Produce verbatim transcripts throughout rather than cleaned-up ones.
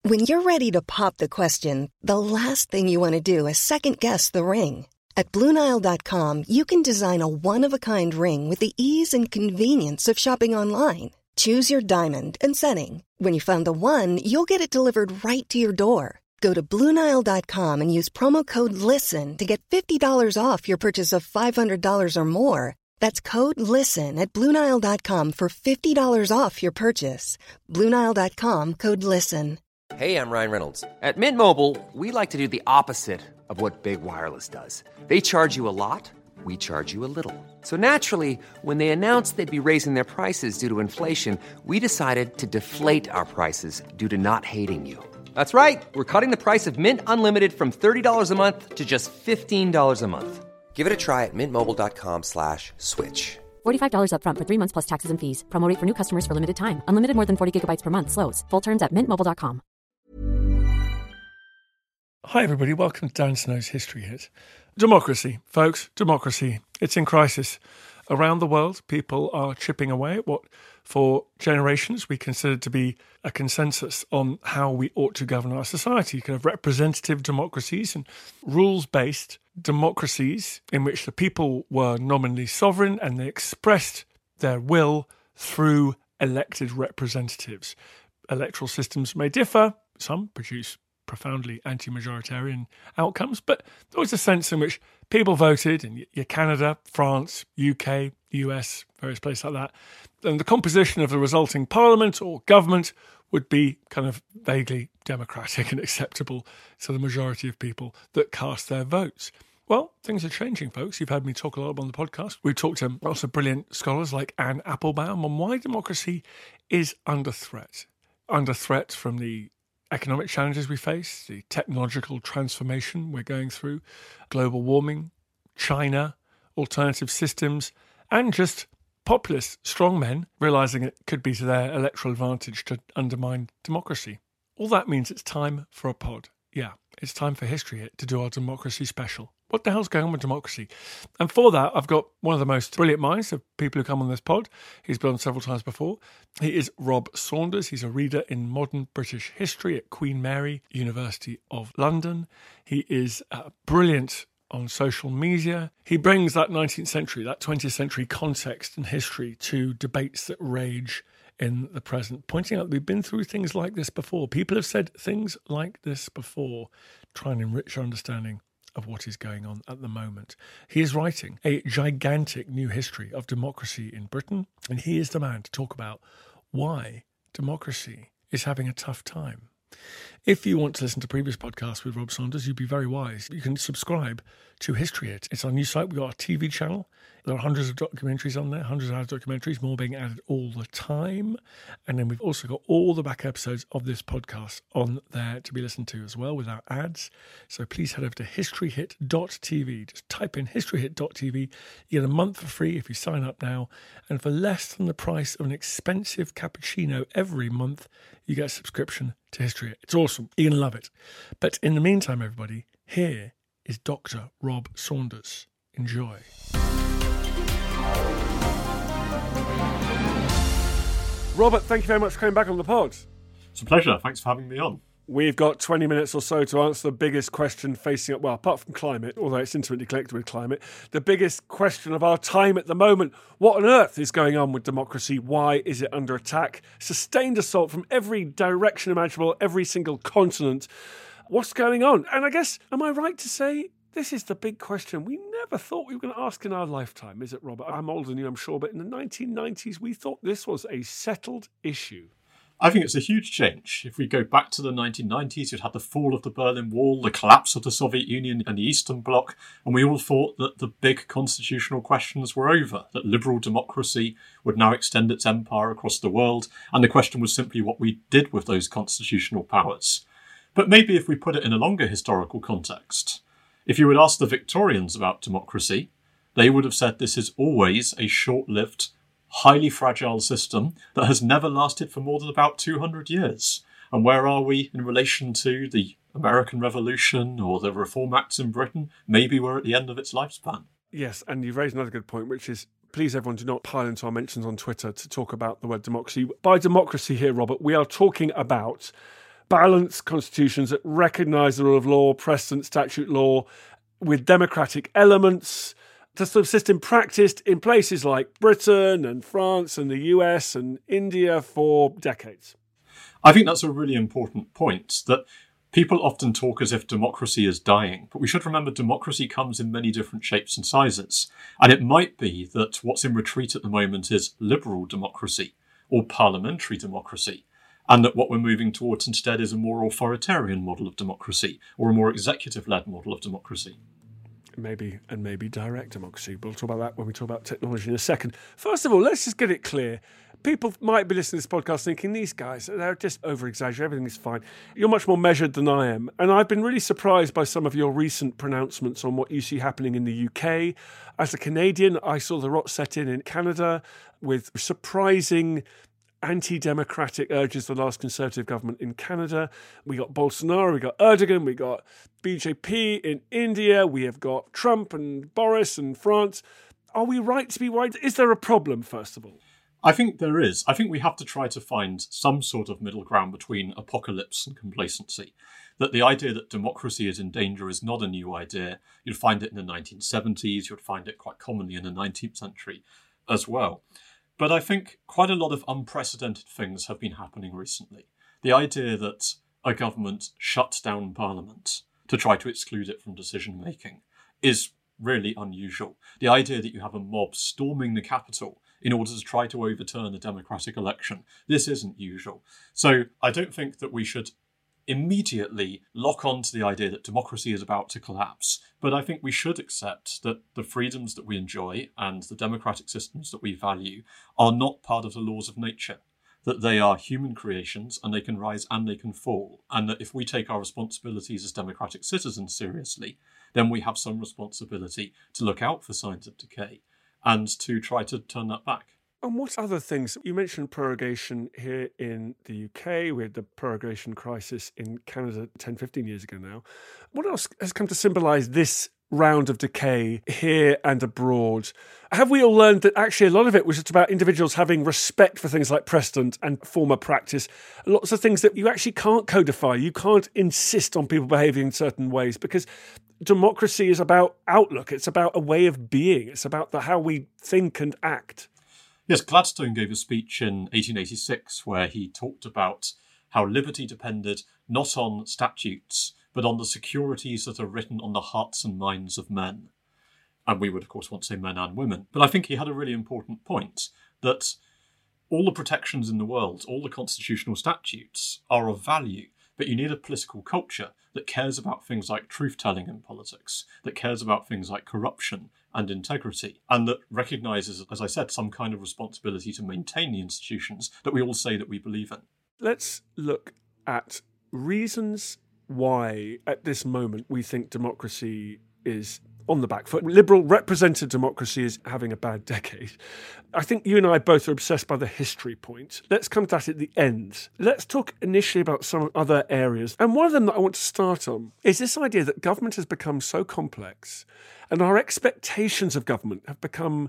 When you're ready to pop the question, the last thing you want to do is second-guess the ring. At Blue Nile dot com, you can design a one-of-a-kind ring with the ease and convenience of shopping online. Choose your diamond and setting. When you find the one, you'll get it delivered right to your door. Go to Blue Nile dot com and use promo code LISTEN to get fifty dollars off your purchase of five hundred dollars or more. That's code LISTEN at Blue Nile dot com for fifty dollars off your purchase. Blue Nile dot com, code LISTEN. Hey, I'm Ryan Reynolds. At Mint Mobile, we like to do the opposite of what Big Wireless does. They charge you a lot, we charge you a little. So naturally, when they announced they'd be raising their prices due to inflation, we decided to deflate our prices due to not hating you. That's right. We're cutting the price of Mint Unlimited from thirty dollars a month to just fifteen dollars a month. Give it a try at mintmobile.com slash switch. forty-five dollars up front for three months plus taxes and fees. Promo rate for new customers for limited time. Unlimited more than forty gigabytes per month. Slows full terms at mint mobile dot com. Hi everybody, welcome to Dan Snow's History Hit. Democracy, folks, democracy. It's in crisis. Around the world, people are chipping away at what, for generations, we considered to be a consensus on how we ought to govern our society. Kind of representative democracies and rules-based democracies in which the people were nominally sovereign and they expressed their will through elected representatives. Electoral systems may differ. Some produce profoundly anti-majoritarian outcomes, but there was a sense in which people voted in your Canada, France, U K, U S, various places like that, and the composition of the resulting parliament or government would be kind of vaguely democratic and acceptable to the majority of people that cast their votes. Well, things are changing, folks. You've heard me talk a lot on the podcast. We've talked to lots of brilliant scholars like Anne Applebaum on why democracy is under threat. Under threat from the economic challenges we face, the technological transformation we're going through, global warming, China, alternative systems, and just populist strongmen realising it could be to their electoral advantage to undermine democracy. All that means it's time for a pod. Yeah, it's time for History Hit to do our democracy special. What the hell's going on with democracy? And for that, I've got one of the most brilliant minds of people who come on this pod. He's been on several times before. He is Rob Saunders. He's a reader in modern British history at Queen Mary, University of London. He is uh, brilliant on social media. He brings that nineteenth century, that twentieth century context and history to debates that rage in the present, pointing out that we've been through things like this before. People have said things like this before, trying to enrich our understanding of what is going on at the moment. He is writing a gigantic new history of democracy in Britain, and he is the man to talk about why democracy is having a tough time. If you want to listen to previous podcasts with Rob Saunders, you'd be very wise. You can subscribe to History Hit. It's our new site. We've got our T V channel. There are hundreds of documentaries on there, hundreds of hours of documentaries, more being added all the time. And then we've also got all the back episodes of this podcast on there to be listened to as well without ads. So please head over to history hit dot t v. Just type in history hit dot t v. You get a month for free if you sign up now. And for less than the price of an expensive cappuccino every month, you get a subscription to History Hit. It's awesome. You're going to love it. But in the meantime, everybody, here is Doctor Rob Saunders. Enjoy. Robert, thank you very much for coming back on the pod. It's a pleasure. Thanks for having me on. We've got twenty minutes or so to answer the biggest question facing, well, apart from climate, although it's intimately connected with climate, the biggest question of our time at the moment. What on earth is going on with democracy? Why is it under attack? Sustained assault from every direction imaginable, every single continent. What's going on? And I guess, am I right to say this is the big question we never thought we were going to ask in our lifetime, is it, Robert? I'm older than you, I'm sure, but in the nineteen nineties, we thought this was a settled issue. I think it's a huge change. If we go back to the nineteen nineties, you'd had the fall of the Berlin Wall, the collapse of the Soviet Union and the Eastern Bloc, and we all thought that the big constitutional questions were over, that liberal democracy would now extend its empire across the world, and the question was simply what we did with those constitutional powers. But maybe if we put it in a longer historical context, if you would ask the Victorians about democracy, they would have said this is always a short-lived, highly fragile system that has never lasted for more than about two hundred years. And where are we in relation to the American Revolution or the Reform Acts in Britain? Maybe we're at the end of its lifespan. Yes, and you've raised another good point, which is, please everyone do not pile into our mentions on Twitter to talk about the word democracy. By democracy here, Robert, we are talking about balanced constitutions that recognise the rule of law, precedent, statute law, with democratic elements, to subsist in practice in places like Britain and France and the U S and India for decades. I think that's a really important point, that people often talk as if democracy is dying, but we should remember democracy comes in many different shapes and sizes. And it might be that what's in retreat at the moment is liberal democracy or parliamentary democracy, and that what we're moving towards instead is a more authoritarian model of democracy or a more executive-led model of democracy. Maybe, and maybe direct democracy. We'll talk about that when we talk about technology in a second. First of all, let's just get it clear. People might be listening to this podcast thinking, these guys, they're just over-exaggerating, everything is fine. You're much more measured than I am. And I've been really surprised by some of your recent pronouncements on what you see happening in the U K. As a Canadian, I saw the rot set in in Canada with surprising anti-democratic urges of the last Conservative government in Canada. We got Bolsonaro, we got Erdogan, we got B J P in India, we have got Trump and Boris and France. Are we right to be worried? Is there a problem, first of all? I think there is. I think we have to try to find some sort of middle ground between apocalypse and complacency. That the idea that democracy is in danger is not a new idea. You'd find it in the nineteen seventies, you'd find it quite commonly in the nineteenth century as well. But I think quite a lot of unprecedented things have been happening recently. The idea that a government shuts down Parliament to try to exclude it from decision-making is really unusual. The idea that you have a mob storming the capital in order to try to overturn a democratic election, this isn't usual. So I don't think that we should immediately lock on to the idea that democracy is about to collapse. But I think we should accept that the freedoms that we enjoy and the democratic systems that we value are not part of the laws of nature, that they are human creations and they can rise and they can fall. And that if we take our responsibilities as democratic citizens seriously, then we have some responsibility to look out for signs of decay and to try to turn that back. And what other things? You mentioned prorogation here in the U K. We had the prorogation crisis in Canada ten, fifteen years ago now. What else has come to symbolise this round of decay here and abroad? Have we all learned that actually a lot of it was just about individuals having respect for things like precedent and former practice? Lots of things that you actually can't codify. You can't insist on people behaving in certain ways because democracy is about outlook. It's about a way of being. It's about the, how we think and act. Yes, Gladstone gave a speech in eighteen eighty-six where he talked about how liberty depended not on statutes, but on the securities that are written on the hearts and minds of men. And we would, of course, want to say men and women. But I think he had a really important point, that all the protections in the world, all the constitutional statutes are of value, but you need a political culture that cares about things like truth-telling in politics, that cares about things like corruption and integrity, and that recognises, as I said, some kind of responsibility to maintain the institutions that we all say that we believe in. Let's look at reasons why, at this moment, we think democracy is on the back foot. Liberal representative democracy is having a bad decade. I think you and I both are obsessed by the history point. Let's come to that at the end. Let's talk initially about some other areas. And one of them that I want to start on is this idea that government has become so complex and our expectations of government have become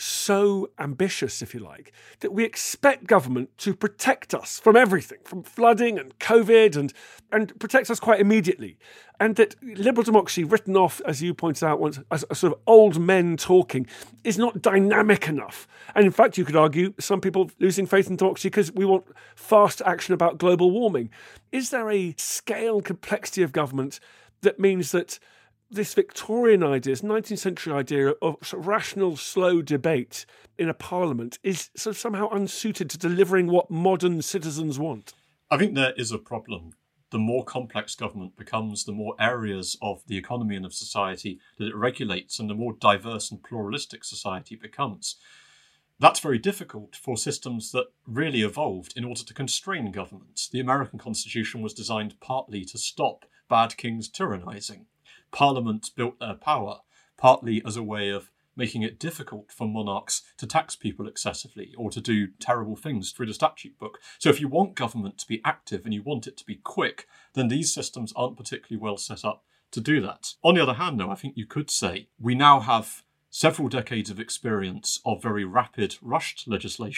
so ambitious, if you like, that we expect government to protect us from everything, from flooding and COVID, and, and protect us quite immediately. And that liberal democracy, written off, as you pointed out once, as a sort of old men talking, is not dynamic enough. And in fact, you could argue some people losing faith in democracy because we want fast action about global warming. Is there a scale and complexity of government that means that this Victorian idea, this nineteenth century idea of sort of rational, slow debate in a parliament is sort of somehow unsuited to delivering what modern citizens want? I think there is a problem. The more complex government becomes, the more areas of the economy and of society that it regulates, and the more diverse and pluralistic society becomes. That's very difficult for systems that really evolved in order to constrain government. The American Constitution was designed partly to stop bad kings tyrannising. Parliament built their power partly as a way of making it difficult for monarchs to tax people excessively or to do terrible things through the statute book. So if you want government to be active and you want it to be quick, then these systems aren't particularly well set up to do that. On the other hand, though, I think you could say we now have several decades of experience of very rapid, rushed legislation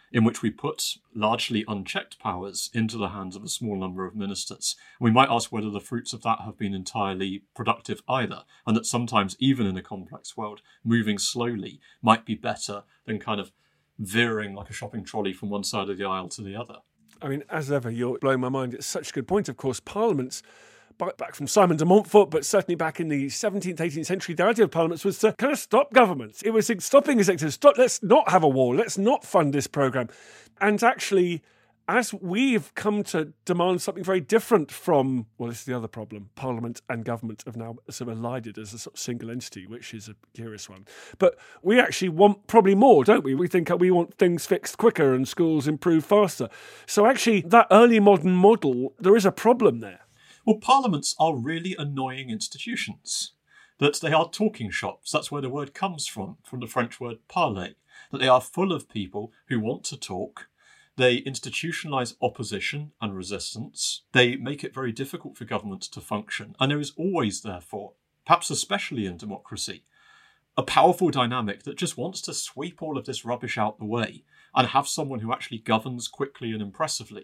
in which we put largely unchecked powers into the hands of a small number of ministers. We might ask whether the fruits of that have been entirely productive either, and that sometimes, even in a complex world, moving slowly might be better than kind of veering like a shopping trolley from one side of the aisle to the other. I mean, as ever, you're blowing my mind. It's such a good point. Of course, parliaments, back from Simon de Montfort, but certainly back in the seventeenth, eighteenth century, the idea of parliaments was to kind of stop governments. It was stopping executives. Stop, let's not have a war. Let's not fund this programme. And actually, as we've come to demand something very different from, well, this is the other problem, Parliament and government have now sort of allied as a sort of single entity, which is a curious one. But we actually want probably more, don't we? We think we want things fixed quicker and schools improved faster. So actually, that early modern model, there is a problem there. Well, parliaments are really annoying institutions. That they are talking shops. That's where the word comes from, from the French word parler. That they are full of people who want to talk. They institutionalise opposition and resistance. They make it very difficult for governments to function. And there is always, therefore, perhaps especially in democracy, a powerful dynamic that just wants to sweep all of this rubbish out the way and have someone who actually governs quickly and impressively.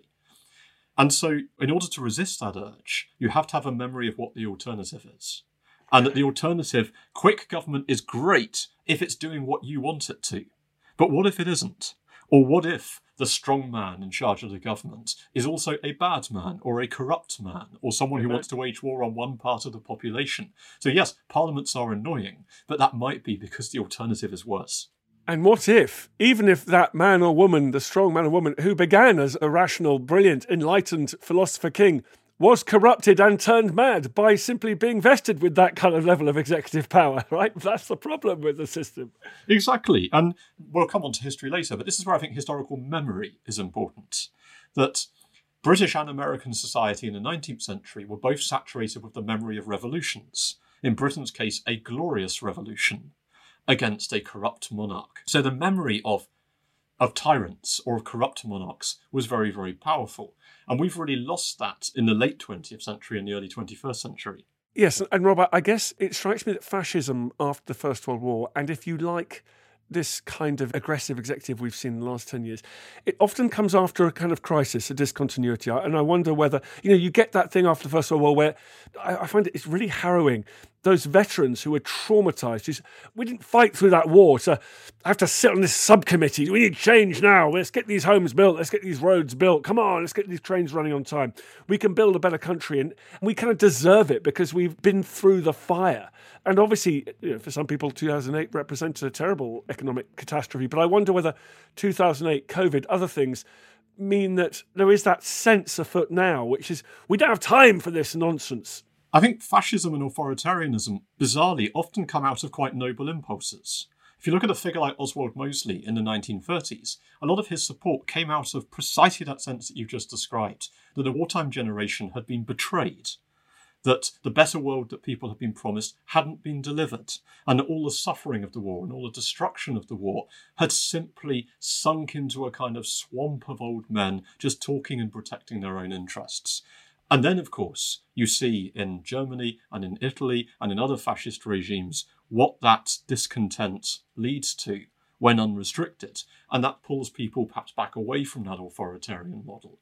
And so, in order to resist that urge, you have to have a memory of what the alternative is. And that the alternative, quick government, is great if it's doing what you want it to. But what if it isn't? Or what if the strong man in charge of the government is also a bad man or a corrupt man or someone who wants to wage war on one part of the population? So yes, parliaments are annoying, but that might be because the alternative is worse. And what if, even if that man or woman, the strong man or woman who began as a rational, brilliant, enlightened philosopher king, was corrupted and turned mad by simply being vested with that kind of level of executive power, right? That's the problem with the system. Exactly. And we'll come on to history later, but this is where I think historical memory is important. That British and American society in the nineteenth century were both saturated with the memory of revolutions. In Britain's case, a glorious revolution against a corrupt monarch. So the memory of of tyrants or of corrupt monarchs was very, very powerful. And we've really lost that in the late twentieth century and the early twenty-first century. Yes, and Robert, I guess it strikes me that fascism after the First World War, and if you like this kind of aggressive executive we've seen in the last ten years, it often comes after a kind of crisis, a discontinuity. And I wonder whether, you know, you get that thing after the First World War where I, I find it, it's really harrowing. Those veterans who were traumatised, who's, we didn't fight through that war to have to sit on this subcommittee. We need change now. Let's get these homes built. Let's get these roads built. Come on, let's get these trains running on time. We can build a better country, and we kind of deserve it because we've been through the fire. And obviously, you know, for some people, two thousand eight represented a terrible economic catastrophe. But I wonder whether two thousand eight, COVID, other things mean that there is that sense afoot now, which is we don't have time for this nonsense. I think fascism and authoritarianism, bizarrely, often come out of quite noble impulses. If you look at a figure like Oswald Mosley in the nineteen thirties, a lot of his support came out of precisely that sense that you've just described, that the wartime generation had been betrayed, that the better world that people had been promised hadn't been delivered, and that all the suffering of the war and all the destruction of the war had simply sunk into a kind of swamp of old men just talking and protecting their own interests. And then, of course, you see in Germany and in Italy and in other fascist regimes what that discontent leads to when unrestricted. And that pulls people perhaps back away from that authoritarian model.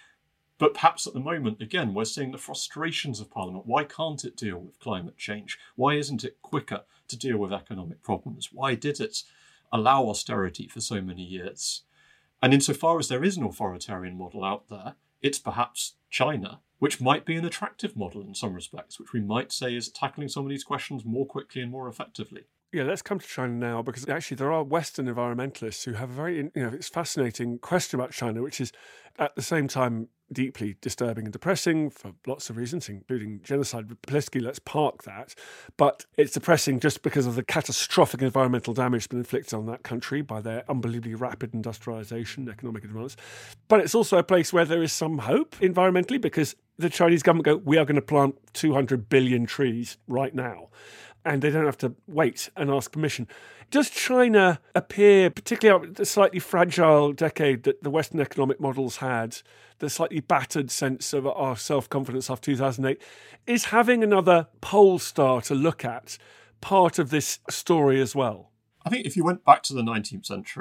But perhaps at the moment, again, we're seeing the frustrations of Parliament. Why can't it deal with climate change? Why isn't it quicker to deal with economic problems? Why did it allow austerity for so many years? And insofar as there is an authoritarian model out there, it's perhaps China, which might be an attractive model in some respects, which we might say is tackling some of these questions more quickly and more effectively. Yeah, let's come to China now, because actually there are Western environmentalists who have a very, you know, it's fascinating question about China, which is at the same time deeply disturbing and depressing for lots of reasons, including genocide. Politically, let's park that. But it's depressing just because of the catastrophic environmental damage that's been inflicted on that country by their unbelievably rapid industrialization, economic advance. But it's also a place where there is some hope environmentally, because the Chinese government go, we are going to plant two hundred billion trees right now. And they don't have to wait and ask permission. Does China appear, particularly the slightly fragile decade that the Western economic models had, the slightly battered sense of our self-confidence after two thousand eight, is having another pole star to look at part of this story as well? I think if you went back to the nineteenth century,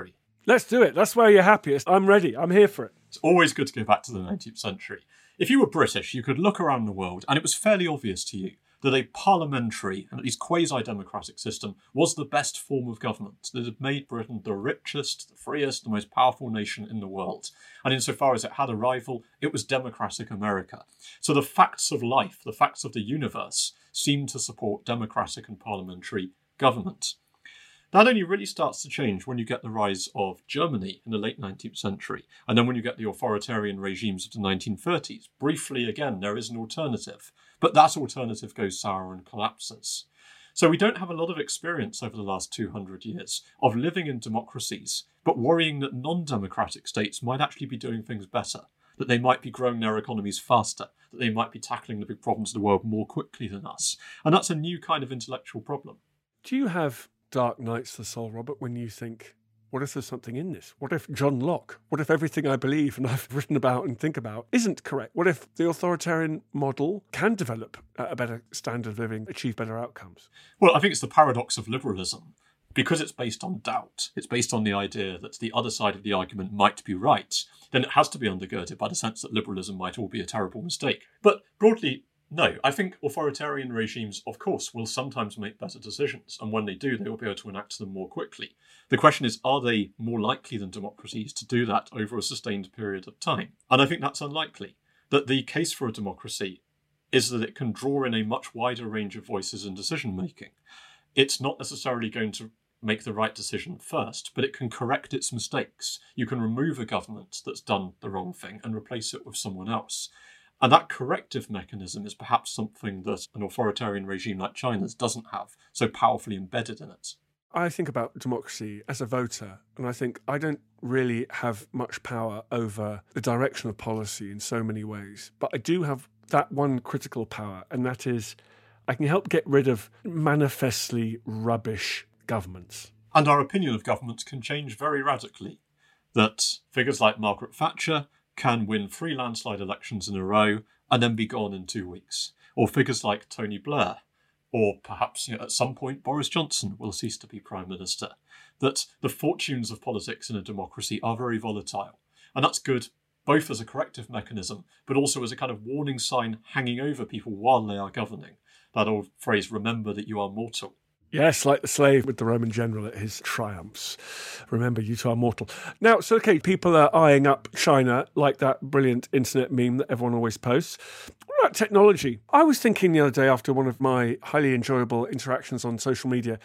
Let's do it. That's where you're happiest. I'm ready. I'm here for it. It's always good to go back to the nineteenth century. If you were British, you could look around the world and it was fairly obvious to you that a parliamentary and at least quasi-democratic system was the best form of government that had made Britain the richest, the freest, the most powerful nation in the world. And insofar as it had a rival, it was democratic America. So the facts of life, the facts of the universe, seemed to support democratic and parliamentary government. That only really starts to change when you get the rise of Germany in the late nineteenth century, and then when you get the authoritarian regimes of the nineteen thirties. Briefly, again, there is an alternative, but that alternative goes sour and collapses. So we don't have a lot of experience over the last two hundred years of living in democracies, but worrying that non-democratic states might actually be doing things better, that they might be growing their economies faster, that they might be tackling the big problems of the world more quickly than us. And that's a new kind of intellectual problem. Do you have dark nights to the soul, Robert, when you think, what if there's something in this? What if John Locke? What if everything I believe and I've written about and think about isn't correct? What if the authoritarian model can develop a better standard of living, achieve better outcomes? Well, I think it's the paradox of liberalism. Because it's based on doubt, it's based on the idea that the other side of the argument might be right, then it has to be undergirded by the sense that liberalism might all be a terrible mistake. But broadly, no, I think authoritarian regimes, of course, will sometimes make better decisions, and when they do, they will be able to enact them more quickly. The question is, are they more likely than democracies to do that over a sustained period of time? And I think that's unlikely. That the case for a democracy is that it can draw in a much wider range of voices in decision-making. It's not necessarily going to make the right decision first, but it can correct its mistakes. You can remove a government that's done the wrong thing and replace it with someone else. And that corrective mechanism is perhaps something that an authoritarian regime like China's doesn't have so powerfully embedded in it. I think about democracy as a voter, and I think I don't really have much power over the direction of policy in so many ways. But I do have that one critical power, and that is I can help get rid of manifestly rubbish governments. And our opinion of governments can change very radically. That figures like Margaret Thatcher can win three landslide elections in a row and then be gone in two weeks. Or figures like Tony Blair, or perhaps you know, at some point Boris Johnson will cease to be Prime Minister. That the fortunes of politics in a democracy are very volatile. And that's good both as a corrective mechanism, but also as a kind of warning sign hanging over people while they are governing. That old phrase, remember that you are mortal. Yes, like the slave with the Roman general at his triumphs. Remember, you two are mortal. Now, so, okay, people are eyeing up China like that brilliant internet meme that everyone always posts. What about technology? I was thinking the other day after one of my highly enjoyable interactions on social media,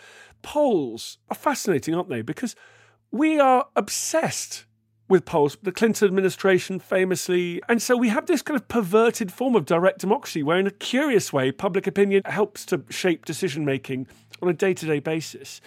polls are fascinating, aren't they? Because we are obsessed with polls, the Clinton administration famously. And so we have this kind of perverted form of direct democracy where in a curious way, public opinion helps to shape decision-making on a day-to-day basis.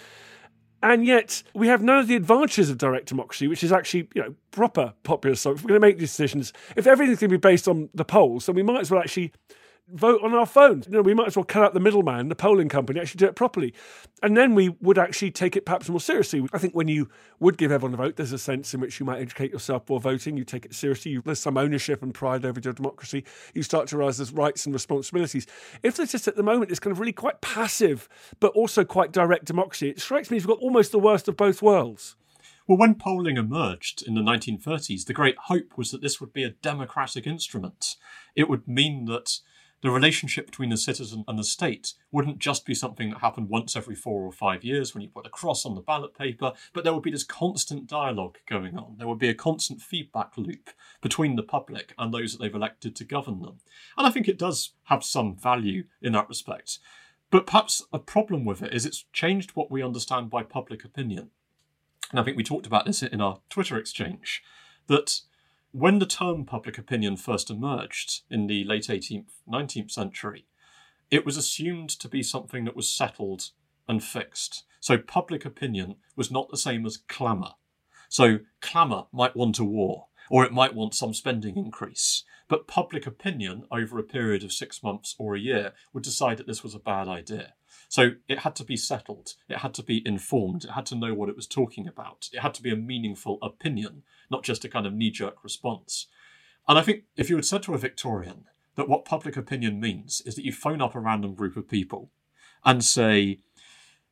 And yet we have none of the advantages of direct democracy, which is actually, you know, proper popular. So if we're going to make these decisions, if everything's going to be based on the polls, then we might as well actually vote on our phones. You know, we might as well cut out the middleman, the polling company, actually do it properly. And then we would actually take it perhaps more seriously. I think when you would give everyone a vote, there's a sense in which you might educate yourself before voting. You take it seriously. You, there's some ownership and pride over your democracy. You start to realise there's rights and responsibilities. If there's just at the moment, it's kind of really quite passive, but also quite direct democracy, it strikes me as we've got almost the worst of both worlds. Well, when polling emerged in the nineteen thirties, the great hope was that this would be a democratic instrument. It would mean that the relationship between the citizen and the state wouldn't just be something that happened once every four or five years when you put a cross on the ballot paper, but there would be this constant dialogue going on. There would be a constant feedback loop between the public and those that they've elected to govern them. And I think it does have some value in that respect. But perhaps a problem with it is it's changed what we understand by public opinion. And I think we talked about this in our Twitter exchange, that when the term public opinion first emerged in the late eighteenth, nineteenth century, it was assumed to be something that was settled and fixed. So public opinion was not the same as clamour. So clamour might want a war, or it might want some spending increase. But public opinion over a period of six months or a year would decide that this was a bad idea. So it had to be settled, it had to be informed, it had to know what it was talking about. It had to be a meaningful opinion, not just a kind of knee-jerk response. And I think if you had said to a Victorian that what public opinion means is that you phone up a random group of people and say,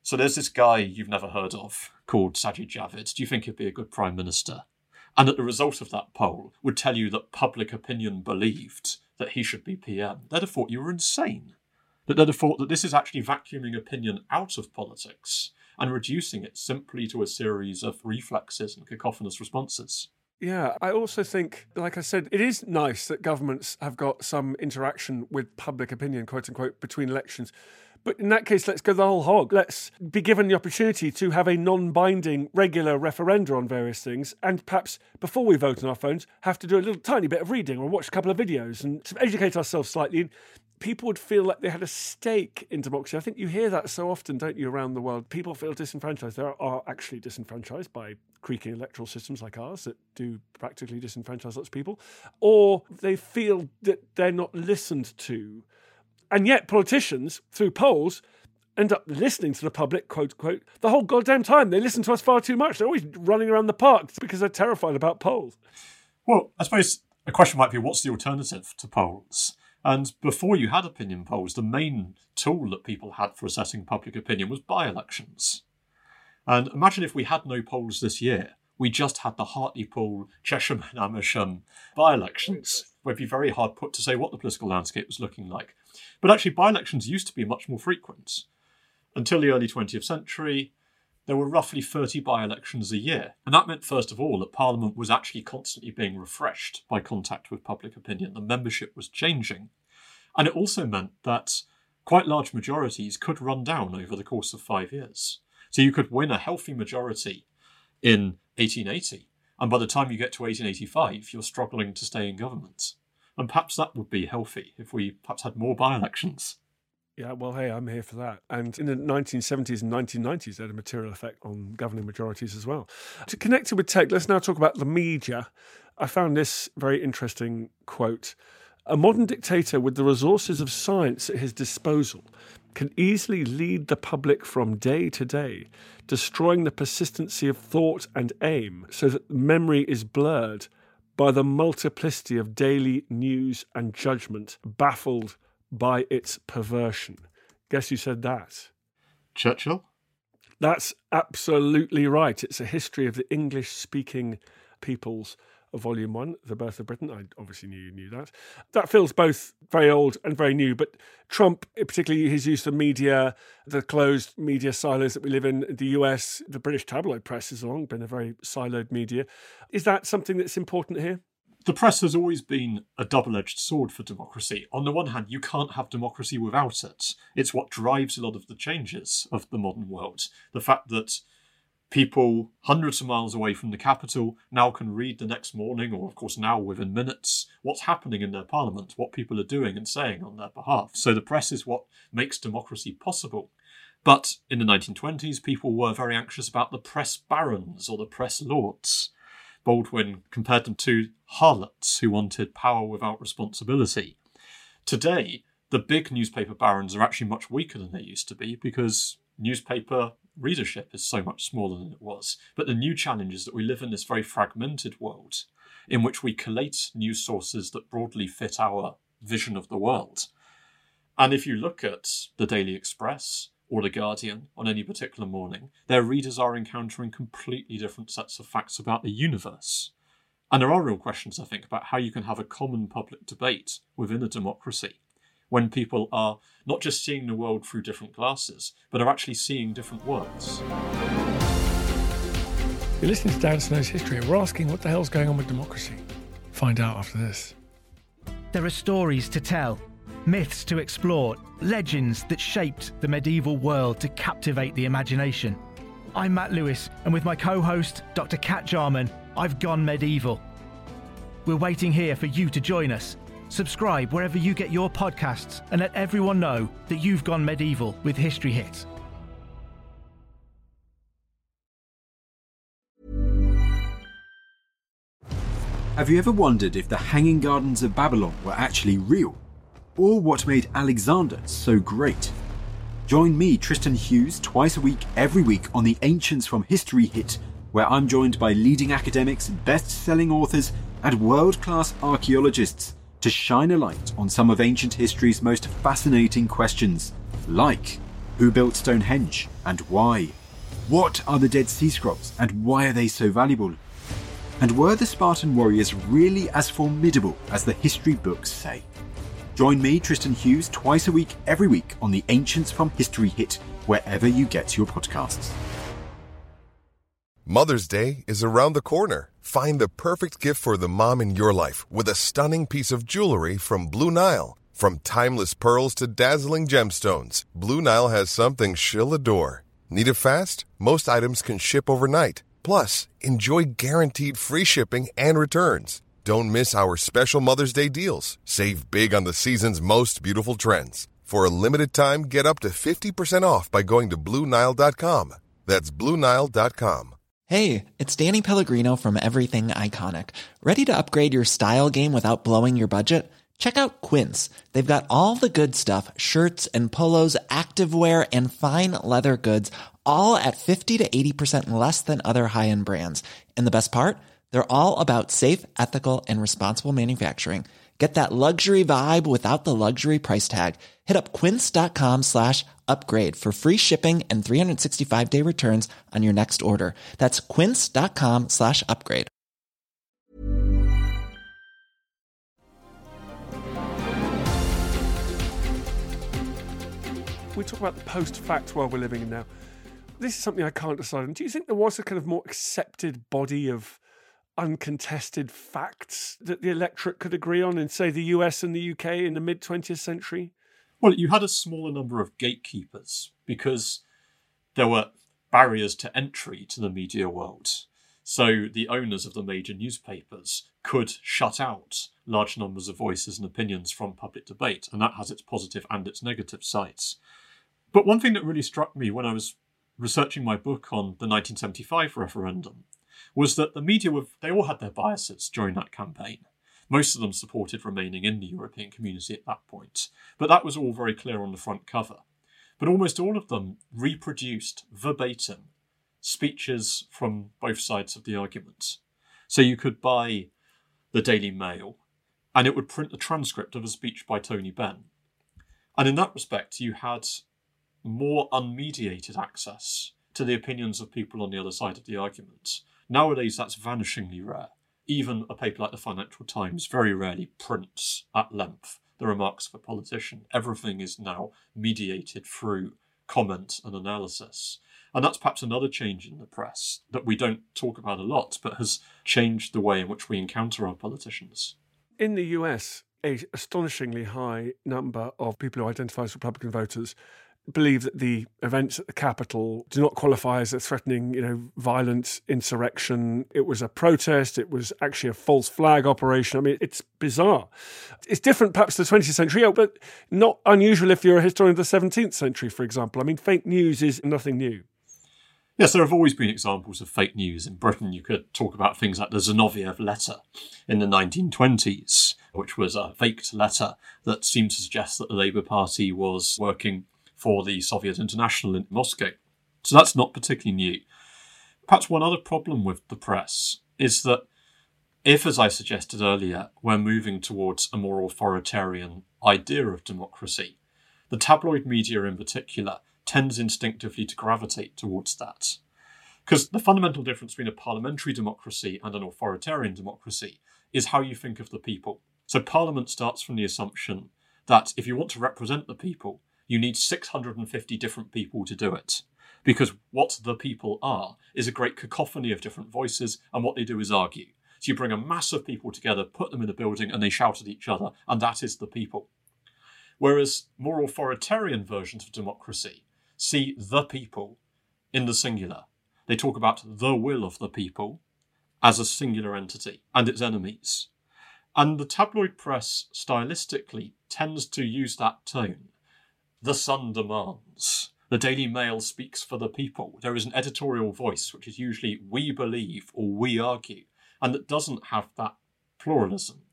So there's this guy you've never heard of called Sajid Javid. Do you think he'd be a good prime minister? And that the result of that poll would tell you that public opinion believed that he should be P M. They'd have thought you were insane. That they'd have thought that this is actually vacuuming opinion out of politics and reducing it simply to a series of reflexes and cacophonous responses. Yeah, I also think, like I said, it is nice that governments have got some interaction with public opinion, quote unquote, between elections. But in that case, let's go the whole hog. Let's be given the opportunity to have a non-binding regular referenda on various things, and perhaps before we vote on our phones, have to do a little tiny bit of reading or watch a couple of videos and to educate ourselves slightly. People would feel like they had a stake in democracy. I think you hear that so often, don't you, around the world? People feel disenfranchised. They are actually disenfranchised by creaky electoral systems like ours that do practically disenfranchise lots of people. Or they feel that they're not listened to. And yet politicians, through polls, end up listening to the public, quote, quote, the whole goddamn time. They listen to us far too much. They're always running around the park because they're terrified about polls. Well, I suppose a question might be, what's the alternative to polls? And before you had opinion polls, the main tool that people had for assessing public opinion was by-elections. And imagine if we had no polls this year. We just had the Hartlepool, Chesham and Amersham by-elections. It would be very hard put to say what the political landscape was looking like. But actually, by-elections used to be much more frequent. Until the early twentieth century, there were roughly thirty by-elections a year. And that meant, first of all, that Parliament was actually constantly being refreshed by contact with public opinion. The membership was changing. And it also meant that quite large majorities could run down over the course of five years. So you could win a healthy majority in eighteen eighty, and by the time you get to eighteen eighty-five, you're struggling to stay in government. And perhaps that would be healthy if we perhaps had more by-elections. Yeah, well, hey, I'm here for that. And in the nineteen seventies and nineteen nineties, they had a material effect on governing majorities as well. To connect it with tech, let's now talk about the media. I found this very interesting quote. A modern dictator with the resources of science at his disposal can easily lead the public from day to day, destroying the persistency of thought and aim so that memory is blurred by the multiplicity of daily news and judgment, baffled by its perversion. Guess who said that? Churchill? That's absolutely right. It's a history of the English-speaking peoples of Volume one, The Birth of Britain. I obviously knew you knew that. That feels both very old and very new, but Trump, particularly his use of media, the closed media silos that we live in, the U S, the British tabloid press has long been a very siloed media. Is that something that's important here? The press has always been a double-edged sword for democracy. On the one hand, you can't have democracy without it. It's what drives a lot of the changes of the modern world. The fact that people hundreds of miles away from the capital now can read the next morning, or of course now within minutes, what's happening in their parliament, what people are doing and saying on their behalf. So the press is what makes democracy possible. But in the nineteen twenties, people were very anxious about the press barons or the press lords. Baldwin compared them to harlots who wanted power without responsibility. Today, the big newspaper barons are actually much weaker than they used to be because newspaper readership is so much smaller than it was. But the new challenge is that we live in this very fragmented world in which we collate news sources that broadly fit our vision of the world. And if you look at the Daily Express or the Guardian on any particular morning, their readers are encountering completely different sets of facts about the universe. And there are real questions, I think, about how you can have a common public debate within a democracy when people are not just seeing the world through different glasses, but are actually seeing different worlds. You're listening to Dan Snow's History, and we're asking what the hell's going on with democracy. Find out after this. There are stories to tell, myths to explore, legends that shaped the medieval world to captivate the imagination. I'm Matt Lewis, and with my co-host, Doctor Kat Jarman, I've gone medieval. We're waiting here for you to join us. Subscribe wherever you get your podcasts and let everyone know that you've gone medieval with History Hit. Have you ever wondered if the Hanging Gardens of Babylon were actually real? Or what made Alexander so great? Join me, Tristan Hughes, twice a week, every week on the Ancients from History Hit, where I'm joined by leading academics, best-selling authors, and world-class archaeologists to shine a light on some of ancient history's most fascinating questions, like Who built Stonehenge and why? What are the Dead Sea Scrolls and why are they so valuable? And were the Spartan warriors really as formidable as the history books say? Join me, Tristan Hughes, twice a week, every week on the Ancients from History Hit, wherever you get your podcasts. Mother's Day is around the corner. Find the perfect gift for the mom in your life with a stunning piece of jewelry from Blue Nile. From timeless pearls to dazzling gemstones, Blue Nile has something she'll adore. Need it fast? Most items can ship overnight. Plus, enjoy guaranteed free shipping and returns. Don't miss our special Mother's Day deals. Save big on the season's most beautiful trends. For a limited time, get up to fifty percent off by going to Blue Nile dot com. That's Blue Nile dot com. Hey, it's Danny Pellegrino from Everything Iconic. Ready to upgrade your style game without blowing your budget? Check out Quince. They've got all the good stuff, shirts and polos, activewear, and fine leather goods, all at fifty to eighty percent less than other high-end brands. And the best part? They're all about safe, ethical, and responsible manufacturing. Get that luxury vibe without the luxury price tag. Hit up quince.com slash upgrade for free shipping and three sixty-five day returns on your next order. That's quince.com slash upgrade. We talk about the post-fact world we're living in now. This is something I can't decide on. Do you think there was a kind of more accepted body of uncontested facts that the electorate could agree on in, say, the U S and the U K in the mid-twentieth century? Well, you had a smaller number of gatekeepers because there were barriers to entry to the media world. So the owners of the major newspapers could shut out large numbers of voices and opinions from public debate, and that has its positive and its negative sides. But one thing that really struck me when I was researching my book on the nineteen seventy-five referendum was that the media, were, they all had their biases during that campaign. Most of them supported remaining in the European community at that point, but that was all very clear on the front cover. But almost all of them reproduced verbatim speeches from both sides of the argument. So you could buy the Daily Mail and it would print a transcript of a speech by Tony Benn. And in that respect, you had more unmediated access to the opinions of people on the other side of the argument. Nowadays, that's vanishingly rare. Even a paper like the Financial Times very rarely prints at length the remarks of a politician. Everything is now mediated through comment and analysis. And that's perhaps another change in the press that we don't talk about a lot, but has changed the way in which we encounter our politicians. In the U S, an astonishingly high number of people who identify as Republican voters believe that the events at the Capitol do not qualify as a threatening, you know, violent insurrection. It was a protest. It was actually a false flag operation. I mean, it's bizarre. It's different perhaps to the twentieth century, but not unusual if you're a historian of the seventeenth century, for example. I mean, fake news is nothing new. Yes, there have always been examples of fake news. In Britain, you could talk about things like the Zinoviev letter in the nineteen twenties, which was a faked letter that seemed to suggest that the Labour Party was working for the Soviet International in Moscow. So that's not particularly new. Perhaps one other problem with the press is that if, as I suggested earlier, we're moving towards a more authoritarian idea of democracy, the tabloid media in particular tends instinctively to gravitate towards that. Because the fundamental difference between a parliamentary democracy and an authoritarian democracy is how you think of the people. So Parliament starts from the assumption that if you want to represent the people, you need six hundred fifty different people to do it. Because what the people are is a great cacophony of different voices, and what they do is argue. So you bring a mass of people together, put them in a building, and they shout at each other, and that is the people. Whereas more authoritarian versions of democracy see the people in the singular. They talk about the will of the people as a singular entity and its enemies. And the tabloid press stylistically tends to use that tone. The Sun demands. The Daily Mail speaks for the people. There is an editorial voice, which is usually we believe or we argue, and that doesn't have that pluralism.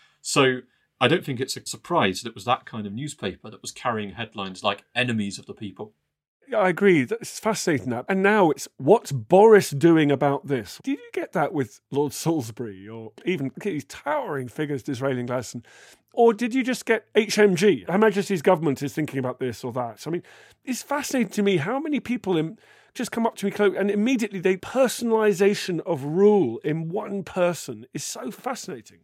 So I don't think it's a surprise that it was that kind of newspaper that was carrying headlines like enemies of the people. I agree. It's fascinating that. And now it's, what's Boris doing about this? Did you get that with Lord Salisbury or even these towering figures, Disraeli and Gladstone? Or did you just get H M G? Her Majesty's government is thinking about this or that. So, I mean, it's fascinating to me how many people in, just come up to me and immediately the personalisation of rule in one person is so fascinating.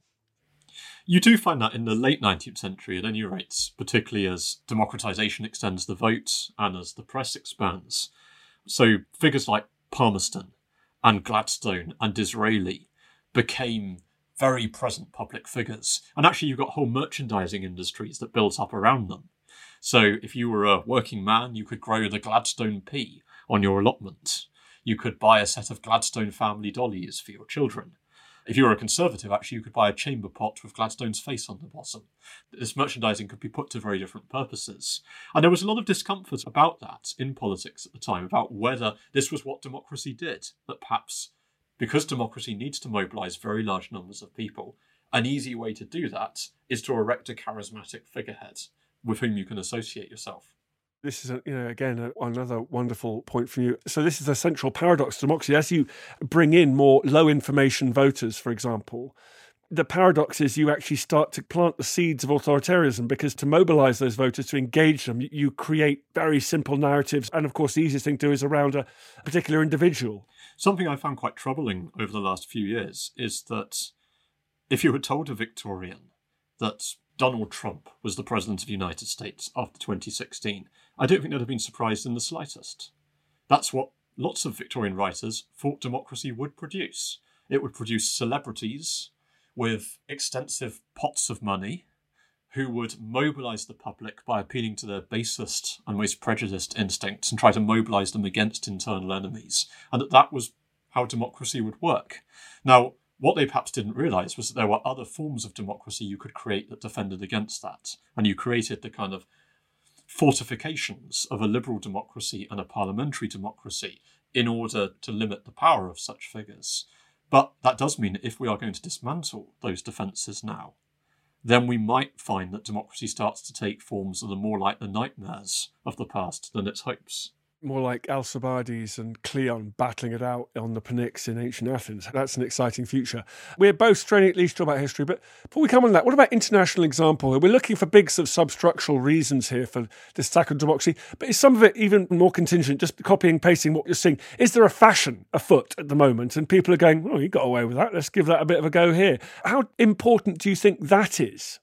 You do find that in the late nineteenth century, at any rate, particularly as democratisation extends the vote and as the press expands. So figures like Palmerston and Gladstone and Disraeli became very present public figures. And actually you've got whole merchandising industries that built up around them. So if you were a working man, you could grow the Gladstone pea on your allotment. You could buy a set of Gladstone family dollies for your children. If you were a Conservative, actually, you could buy a chamber pot with Gladstone's face on the bottom. This merchandising could be put to very different purposes. And there was a lot of discomfort about that in politics at the time, about whether this was what democracy did, that perhaps because democracy needs to mobilise very large numbers of people, an easy way to do that is to erect a charismatic figurehead with whom you can associate yourself. This is, a, you know, again, a, another wonderful point from you. So this is the central paradox of democracy. As you bring in more low-information voters, for example, the paradox is you actually start to plant the seeds of authoritarianism, because to mobilise those voters, to engage them, you create very simple narratives. And, of course, the easiest thing to do is around a particular individual. Something I found quite troubling over the last few years is that if you had told a Victorian that Donald Trump was the President of the United States after twenty sixteen, I don't think they'd have been surprised in the slightest. That's what lots of Victorian writers thought democracy would produce. It would produce celebrities with extensive pots of money who would mobilise the public by appealing to their basest and most prejudiced instincts and try to mobilise them against internal enemies, and that that was how democracy would work. Now, what they perhaps didn't realise was that there were other forms of democracy you could create that defended against that. And you created the kind of fortifications of a liberal democracy and a parliamentary democracy in order to limit the power of such figures. But that does mean that if we are going to dismantle those defences now, then we might find that democracy starts to take forms that are more like the nightmares of the past than its hopes. More like Alcibiades and Cleon battling it out on the Pnyx in ancient Athens. That's an exciting future. We're both straining at least to talk about history, but before we come on to that, what about international example? We're looking for big sort of substructural reasons here for this attack on democracy, but is some of it even more contingent, just copying, pasting what you're seeing? Is there a fashion afoot at the moment and people are going, well, you got away with that, let's give that a bit of a go here? How important do you think that is?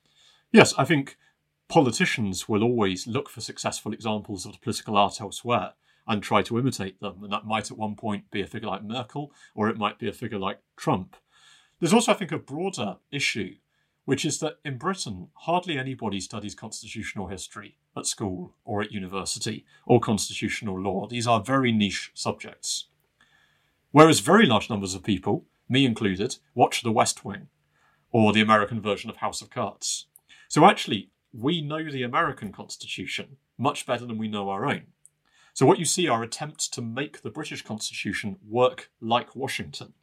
Yes, I think politicians will always look for successful examples of the political art elsewhere and try to imitate them. And that might at one point be a figure like Merkel, or it might be a figure like Trump. There's also, I think, a broader issue, which is that in Britain, hardly anybody studies constitutional history at school or at university, or constitutional law. These are very niche subjects. Whereas very large numbers of people, me included, watch The West Wing, or the American version of House of Cards. So actually, we know the American Constitution much better than we know our own. So what you see are attempts to make the British Constitution work like Washington.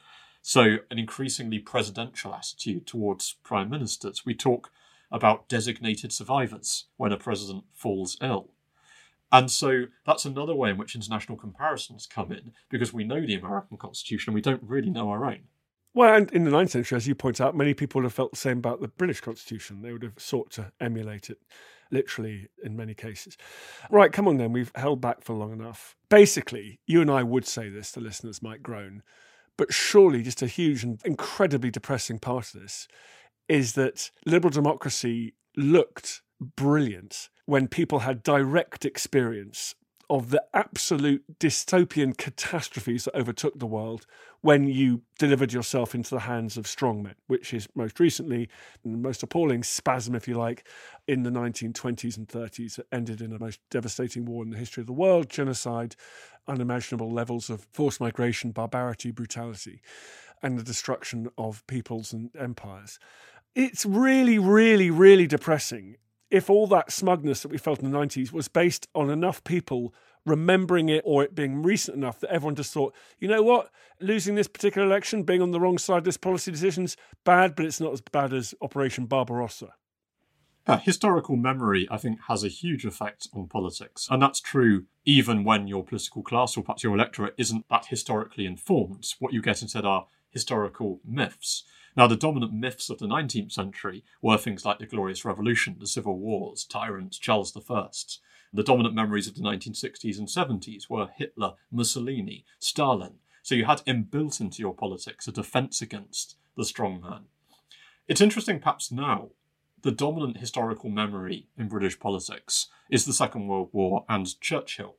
So an increasingly presidential attitude towards prime ministers. We talk about designated survivors when a president falls ill. And so that's another way in which international comparisons come in, because we know the American Constitution and we don't really know our own. Well, and in the ninth century, as you point out, many people would have felt the same about the British Constitution. They would have sought to emulate it, literally, in many cases. Right, come on then, we've held back for long enough. Basically, you and I would say this, the listeners might groan, but surely just a huge and incredibly depressing part of this is that liberal democracy looked brilliant when people had direct experience of the absolute dystopian catastrophes that overtook the world when you delivered yourself into the hands of strongmen, which is most recently, the most appalling spasm, if you like, in the nineteen twenties and thirties that ended in a most devastating war in the history of the world, genocide, unimaginable levels of forced migration, barbarity, brutality, and the destruction of peoples and empires. It's really, really, really depressing if all that smugness that we felt in the nineties was based on enough people remembering it or it being recent enough that everyone just thought, you know what, losing this particular election, being on the wrong side of this policy decision's bad, but it's not as bad as Operation Barbarossa. Yeah, historical memory, I think, has a huge effect on politics. And that's true even when your political class or perhaps your electorate isn't that historically informed. What you get instead are historical myths. Now, the dominant myths of the nineteenth century were things like the Glorious Revolution, the Civil Wars, tyrants, Charles the First. The dominant memories of the nineteen sixties and seventies were Hitler, Mussolini, Stalin. So you had inbuilt into your politics a defence against the strongman. It's interesting perhaps now, the dominant historical memory in British politics is the Second World War and Churchill.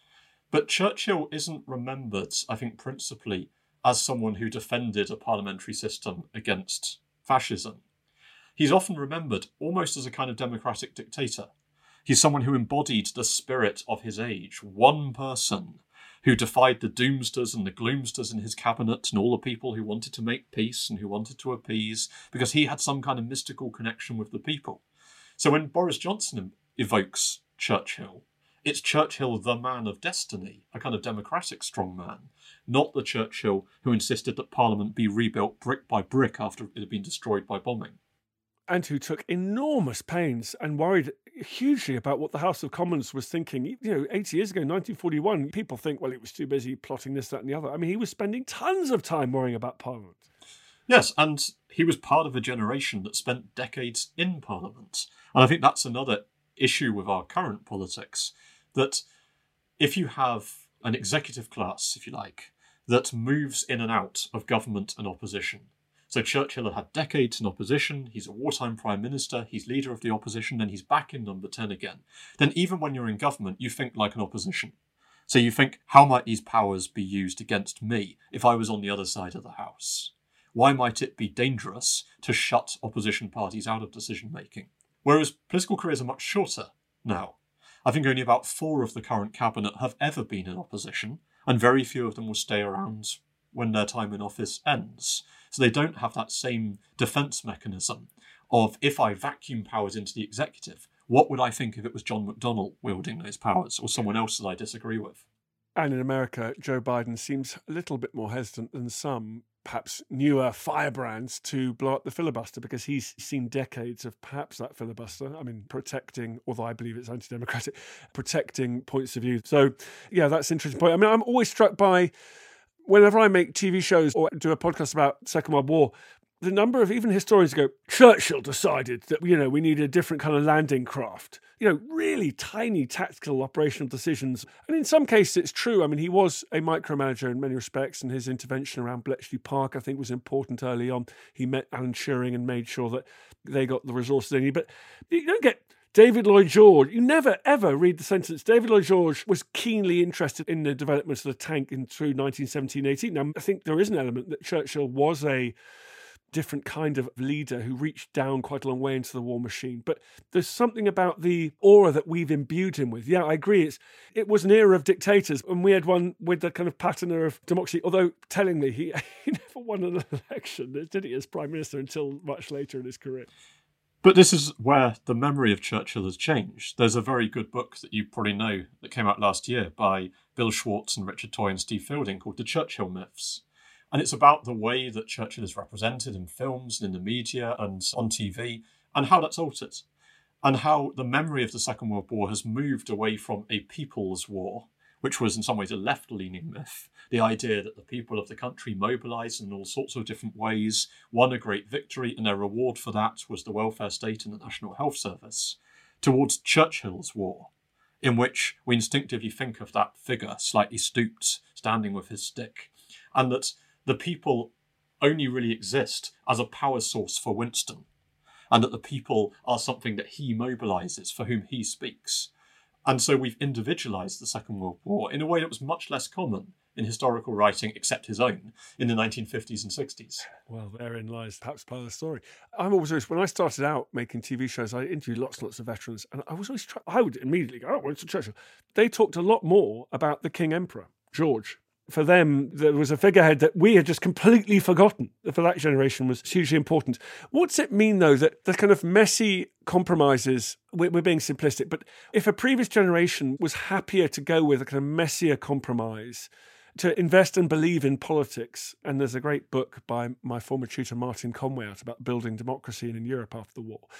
But Churchill isn't remembered, I think, principally as someone who defended a parliamentary system against fascism. He's often remembered almost as a kind of democratic dictator. He's someone who embodied the spirit of his age, one person who defied the doomsters and the gloomsters in his cabinet and all the people who wanted to make peace and who wanted to appease, because he had some kind of mystical connection with the people. So when Boris Johnson evokes Churchill, it's Churchill, the man of destiny, a kind of democratic strongman, not the Churchill who insisted that Parliament be rebuilt brick by brick after it had been destroyed by bombing. And who took enormous pains and worried hugely about what the House of Commons was thinking. You know, eighty years ago, nineteen forty-one, people think, well, it was too busy plotting this, that and the other. I mean, he was spending tons of time worrying about Parliament. Yes, and he was part of a generation that spent decades in Parliament. And I think that's another issue with our current politics, that if you have an executive class, if you like, that moves in and out of government and opposition. So Churchill had had decades in opposition, he's a wartime prime minister, he's leader of the opposition, then he's back in number ten again. Then even when you're in government, you think like an opposition. So you think, how might these powers be used against me if I was on the other side of the House? Why might it be dangerous to shut opposition parties out of decision-making? Whereas political careers are much shorter now. I think only about four of the current cabinet have ever been in opposition, and very few of them will stay around when their time in office ends. So they don't have that same defence mechanism of, if I vacuum powers into the executive, what would I think if it was John McDonnell wielding those powers, or someone else that I disagree with? And in America, Joe Biden seems a little bit more hesitant than some, perhaps newer firebrands, to blow up the filibuster, because he's seen decades of perhaps that filibuster. I mean, protecting, although I believe it's anti-democratic, protecting points of view. So, yeah, that's an interesting point. I mean, I'm always struck by, whenever I make T V shows or do a podcast about Second World War, the number of even historians go, Churchill decided that, you know, we need a different kind of landing craft. You know, really tiny tactical operational decisions. And in some cases, it's true. I mean, he was a micromanager in many respects, and his intervention around Bletchley Park, I think, was important early on. He met Alan Turing and made sure that they got the resources they need. But you don't get David Lloyd George. You never, ever read the sentence, David Lloyd George was keenly interested in the development of the tank in through nineteen seventeen eighteen. Now, I think there is an element that Churchill was a different kind of leader who reached down quite a long way into the war machine. But there's something about the aura that we've imbued him with. Yeah, I agree. It's, it was an era of dictators, and we had one with the kind of patina of democracy, although tellingly, he, he never won an election, did he, as Prime Minister until much later in his career. But this is where the memory of Churchill has changed. There's a very good book that you probably know that came out last year by Bill Schwartz and Richard Toye and Steve Fielding called The Churchill Myths. And it's about the way that Churchill is represented in films and in the media and on T V, and how that's altered. And how the memory of the Second World War has moved away from a people's war, which was in some ways a left-leaning myth. The idea that the people of the country mobilised in all sorts of different ways, won a great victory, and their reward for that was the welfare state and the National Health Service, towards Churchill's war, in which we instinctively think of that figure, slightly stooped, standing with his stick, and that the people only really exist as a power source for Winston, and that the people are something that he mobilises, for whom he speaks. And so we've individualised the Second World War in a way that was much less common in historical writing, except his own, in the nineteen fifties and sixties. Well, therein lies perhaps part of the story. I'm always, when I started out making T V shows, I interviewed lots and lots of veterans, and I was always trying, I would immediately go, oh, Winston Churchill. They talked a lot more about the King Emperor, George. For them, there was a figurehead that we had just completely forgotten. For that generation was hugely important. What's it mean, though, that the kind of messy compromises, we're, we're being simplistic, but if a previous generation was happier to go with a kind of messier compromise, to invest and believe in politics, and there's a great book by my former tutor Martin Conway out about building democracy in Europe after the war,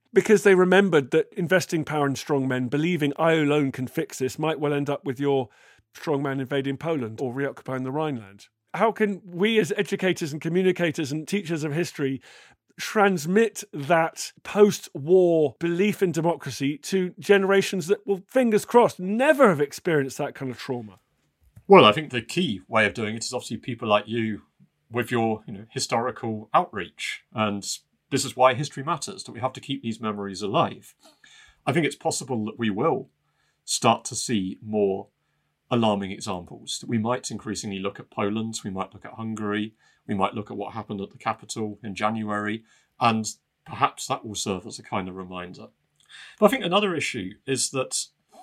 Because they remembered that investing power in strong men, believing I alone can fix this, might well end up with your strong man invading Poland or reoccupying the Rhineland. How can we as educators and communicators and teachers of history transmit that post-war belief in democracy to generations that will, fingers crossed, never have experienced that kind of trauma? Well, I think the key way of doing it is obviously people like you with your you know, historical outreach. And this is why history matters, that we have to keep these memories alive. I think it's possible that we will start to see more alarming examples. That we might increasingly look at Poland, we might look at Hungary, we might look at what happened at the Capitol in January, and perhaps that will serve as a kind of reminder. But I think another issue is that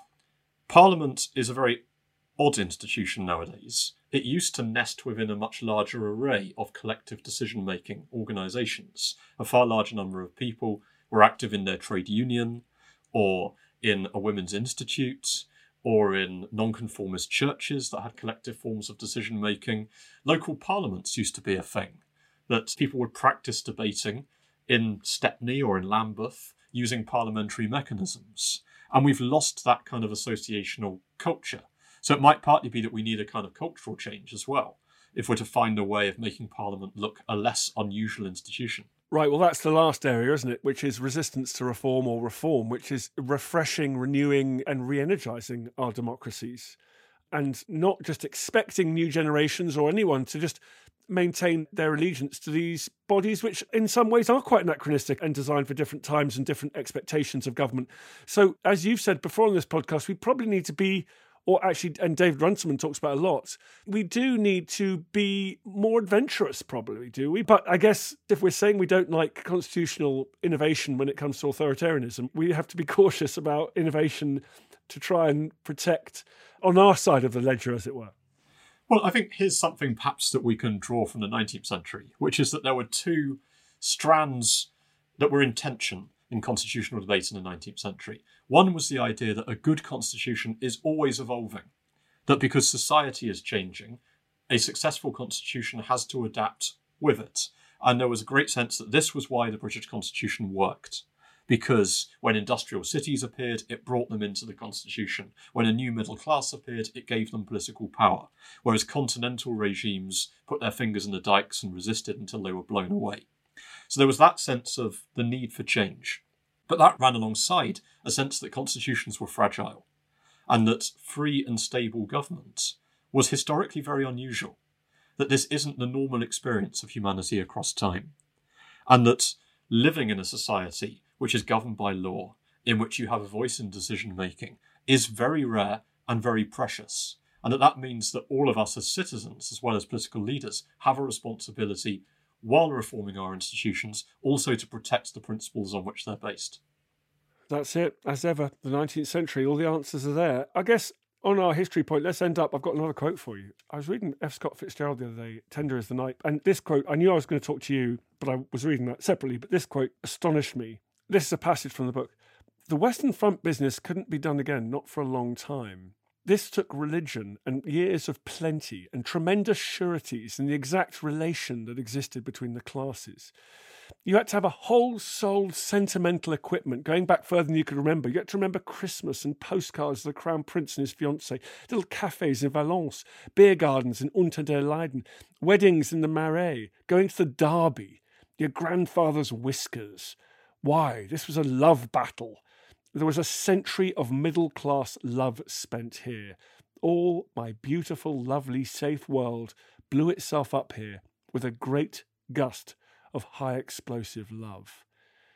Parliament is a very odd institution nowadays. It used to nest within a much larger array of collective decision-making organisations. A far larger number of people were active in their trade union, or in a women's institute, or in nonconformist churches that had collective forms of decision-making. Local parliaments used to be a thing, that people would practice debating in Stepney or in Lambeth using parliamentary mechanisms. And we've lost that kind of associational culture. So it might partly be that we need a kind of cultural change as well, if we're to find a way of making Parliament look a less unusual institution. Right, well, that's the last area, isn't it? Which is resistance to reform or reform, which is refreshing, renewing and re-energising our democracies. And not just expecting new generations or anyone to just maintain their allegiance to these bodies, which in some ways are quite anachronistic and designed for different times and different expectations of government. So, as you've said before on this podcast, we probably need to be, or actually, and David Runciman talks about a lot, we do need to be more adventurous, probably, do we? But I guess if we're saying we don't like constitutional innovation when it comes to authoritarianism, we have to be cautious about innovation to try and protect on our side of the ledger, as it were. Well, I think here's something perhaps that we can draw from the nineteenth century, which is that there were two strands that were in tension in constitutional debate in the nineteenth century. One was the idea that a good constitution is always evolving, that because society is changing, a successful constitution has to adapt with it. And there was a great sense that this was why the British Constitution worked, because when industrial cities appeared, it brought them into the constitution. When a new middle class appeared, it gave them political power, whereas continental regimes put their fingers in the dikes and resisted until they were blown away. So there was that sense of the need for change. But that ran alongside a sense that constitutions were fragile and that free and stable government was historically very unusual, that this isn't the normal experience of humanity across time, and that living in a society which is governed by law, in which you have a voice in decision-making, is very rare and very precious, and that that means that all of us as citizens, as well as political leaders, have a responsibility while reforming our institutions, also to protect the principles on which they're based. That's it. As ever, the nineteenth century, all the answers are there. I guess on our history point, let's end up, I've got another quote for you. I was reading F. Scott Fitzgerald the other day, Tender is the Night, and this quote, I knew I was going to talk to you, but I was reading that separately, but this quote astonished me. This is a passage from the book. The Western Front business couldn't be done again, not for a long time. This took religion and years of plenty and tremendous sureties in the exact relation that existed between the classes. You had to have a whole-souled sentimental equipment going back further than you could remember. You had to remember Christmas and postcards of the Crown Prince and his fiancée, little cafes in Valence, beer gardens in Unter den Linden, weddings in the Marais, going to the Derby, your grandfather's whiskers. Why? This was a love battle. There was a century of middle-class love spent here. All my beautiful, lovely, safe world blew itself up here with a great gust of high-explosive love.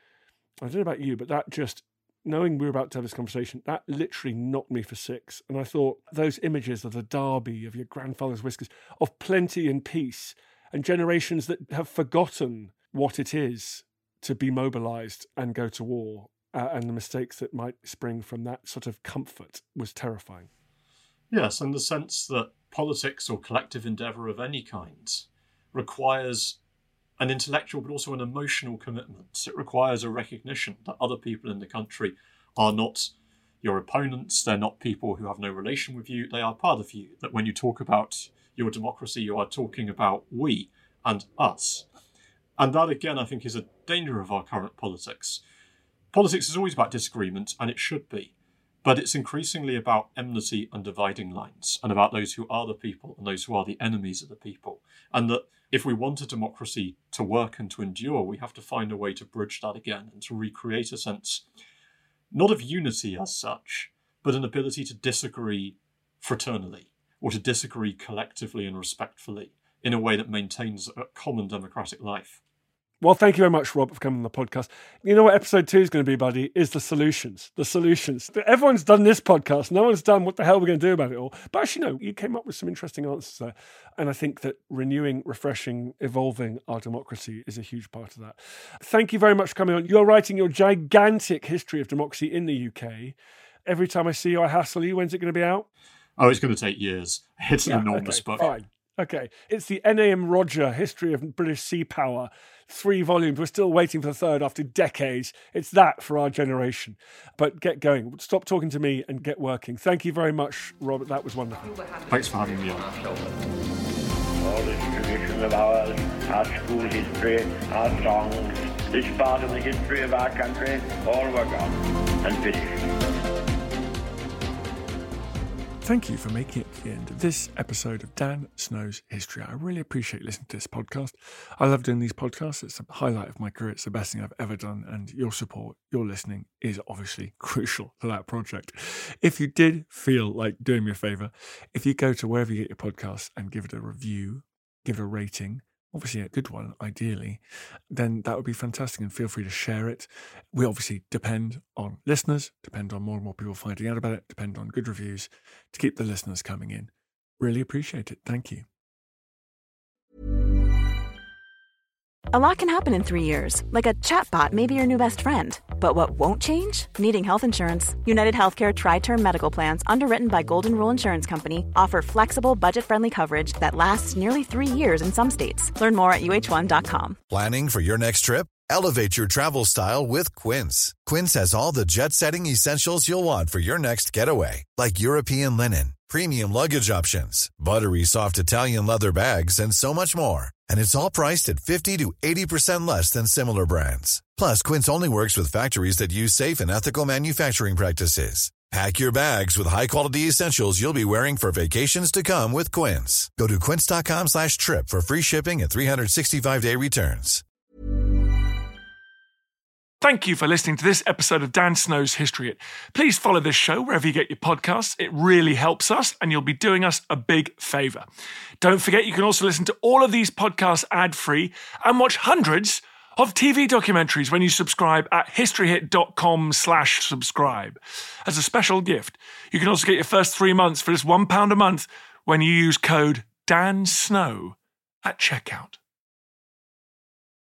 I don't know about you, but that just, knowing we were about to have this conversation, that literally knocked me for six. And I thought, those images of the Derby, of your grandfather's whiskers, of plenty and peace, and generations that have forgotten what it is to be mobilised and go to war, Uh, and the mistakes that might spring from that sort of comfort was terrifying. Yes, and the sense that politics or collective endeavour of any kind requires an intellectual but also an emotional commitment. It requires a recognition that other people in the country are not your opponents, they're not people who have no relation with you, they are part of you. That when you talk about your democracy, you are talking about we and us. And that, again, I think is a danger of our current politics. Politics is always about disagreement, and it should be. But it's increasingly about enmity and dividing lines, and about those who are the people and those who are the enemies of the people. And that if we want a democracy to work and to endure, we have to find a way to bridge that again and to recreate a sense, not of unity as such, but an ability to disagree fraternally, or to disagree collectively and respectfully in a way that maintains a common democratic life. Well, thank you very much, Rob, for coming on the podcast. You know what episode two is going to be, buddy? Is the solutions. The solutions. Everyone's done this podcast. No one's done what the hell we're going to do about it all. But actually, no, you came up with some interesting answers there. And I think that renewing, refreshing, evolving our democracy is a huge part of that. Thank you very much for coming on. You're writing your gigantic history of democracy in the U K. Every time I see you, I hassle you. When's it going to be out? Oh, it's going to take years. It's an yeah, enormous okay, book. Fine. Okay. It's the N A M Roger History of British Sea Power. Three volumes. We're still waiting for the third after decades. It's that for our generation. But get going. Stop talking to me and get working. Thank you very much, Robert. That was wonderful. Thanks for having me on. All this tradition of ours, our school history, our songs, this part of the history of our country, all were gone and finished. Thank you for making it to the end of this episode of Dan Snow's History. I really appreciate listening to this podcast. I love doing these podcasts. It's a highlight of my career. It's the best thing I've ever done. And your support, your listening is obviously crucial to that project. If you did feel like doing me a favour, if you go to wherever you get your podcasts and give it a review, give it a rating, obviously a good one, ideally, then that would be fantastic, and feel free to share it. We obviously depend on listeners, depend on more and more people finding out about it, depend on good reviews to keep the listeners coming in. Really appreciate it. Thank you. A lot can happen in three years, like a chatbot may be your new best friend. But what won't change? Needing health insurance. United Healthcare Tri-Term Medical Plans, underwritten by Golden Rule Insurance Company, offer flexible, budget-friendly coverage that lasts nearly three years in some states. Learn more at U H one dot com. Planning for your next trip? Elevate your travel style with Quince. Quince has all the jet-setting essentials you'll want for your next getaway, like European linen, premium luggage options, buttery soft Italian leather bags, and so much more. And it's all priced at fifty to eighty percent less than similar brands. Plus, Quince only works with factories that use safe and ethical manufacturing practices. Pack your bags with high-quality essentials you'll be wearing for vacations to come with Quince. Go to quince.com slash trip for free shipping and three sixty-five day returns. Thank you for listening to this episode of Dan Snow's History Hit. Please follow this show wherever you get your podcasts. It really helps us, and you'll be doing us a big favour. Don't forget, you can also listen to all of these podcasts ad-free and watch hundreds of T V documentaries when you subscribe at historyhit.com slash subscribe. As a special gift, you can also get your first three months for just one pound a month when you use code DANSNOW at checkout.